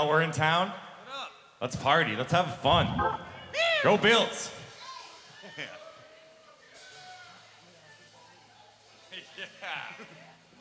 while we're in town? Let's party. Let's have fun. Go Bills. Yeah.